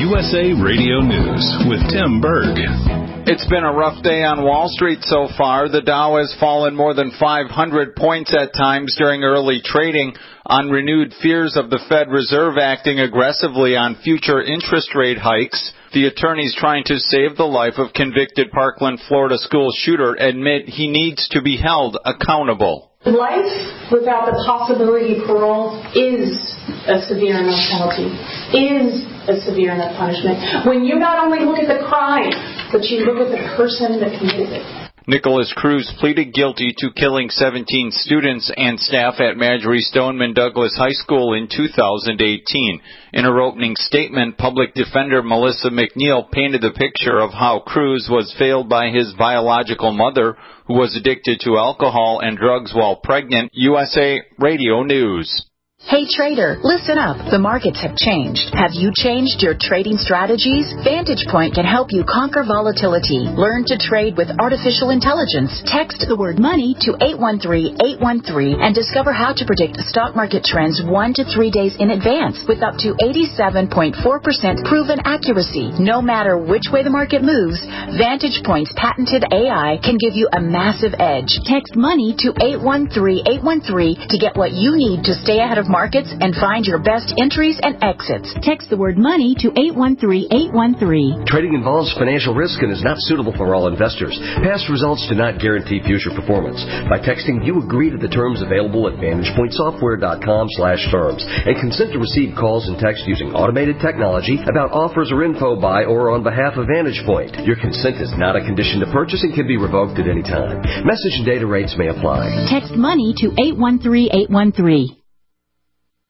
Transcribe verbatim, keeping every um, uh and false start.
U S A Radio News with Tim Berg. It's been a rough day on Wall Street so far. The Dow has fallen more than five hundred points at times during early trading on renewed fears of the Fed Reserve acting aggressively on future interest rate hikes. The attorneys trying to save the life of convicted Parkland, Florida school shooter admit he needs to be held accountable. Life without the possibility of parole is a severe enough penalty, is a severe enough punishment. When you not only look at the crime, but you look at the person that committed it. Nicholas Cruz pleaded guilty to killing seventeen students and staff at Marjory Stoneman Douglas High School in two thousand eighteen. In her opening statement, public defender Melissa McNeil painted the picture of how Cruz was failed by his biological mother, who was addicted to alcohol and drugs while pregnant. U S A Radio News. Hey trader, listen up. The markets have changed. Have you changed your trading strategies? Vantage Point can help you conquer volatility. Learn to trade with artificial intelligence. Text the word money to eight one three, eight one three and discover how to predict stock market trends one to three days in advance with up to eighty-seven point four percent proven accuracy. No matter which way the market moves, Vantage Point's patented A I can give you a massive edge. Text money to eight one three, eight one three to get what you need to stay ahead of markets and find your best entries and exits. Text the word money to eight one three, eight one three. Trading involves financial risk and is not suitable for all investors. Past results do not guarantee future performance. By texting, you agree to the terms available at vantage point software dot com slash terms and consent to receive calls and text using automated technology about offers or info by or on behalf of Vantage Point. Your consent is not a condition to purchase and can be revoked at any time. Message and data rates may apply. Text money to eight one three, eight one three.